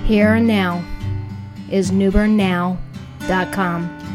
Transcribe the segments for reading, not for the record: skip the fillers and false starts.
Here and now is newbernnow.com.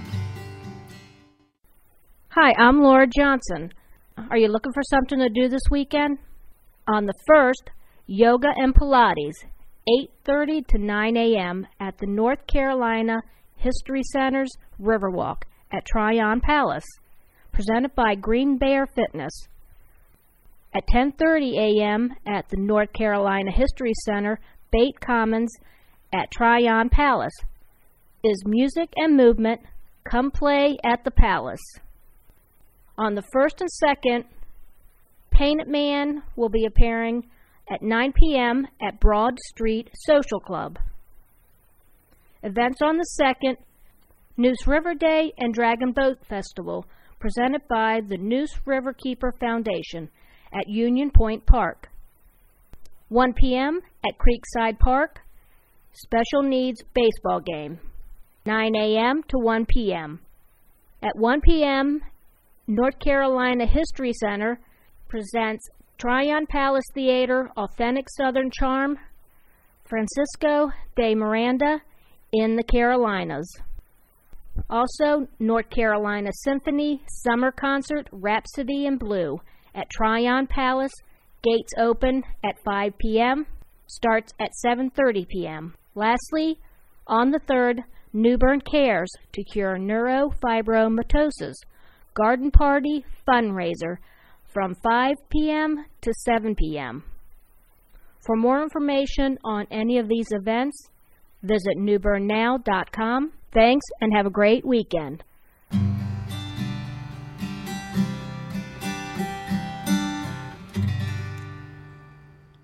Hi, I'm Laura Johnson. Are you looking for something to do this weekend? On the 1st, yoga and Pilates, 8:30 to 9 a.m. at the North Carolina History Center's Riverwalk at Tryon Palace, presented by Green Bear Fitness. At 10:30 a.m. at the North Carolina History Center, Bate Commons at Tryon Palace is music and movement. Come play at the Palace. On the 1st and 2nd, Painted Man will be appearing at 9 p.m. at Broad Street Social Club. Events on the 2nd, Neuse River Day and Dragon Boat Festival, presented by the Neuse Riverkeeper Foundation at Union Point Park. 1 p.m. at Creekside Park, Special Needs Baseball Game, 9 a.m. to 1 p.m. At 1 p.m., North Carolina History Center presents Tryon Palace Theater Authentic Southern Charm, Francisco de Miranda in the Carolinas. Also, North Carolina Symphony Summer Concert Rhapsody in Blue at Tryon Palace, gates open at 5 p.m., starts at 7:30 p.m. Lastly, on the 3rd, Newbern Cares to cure neurofibromatosis, garden party fundraiser from 5 p.m. to 7 p.m. For more information on any of these events, visit newbernnow.com. Thanks and have a great weekend.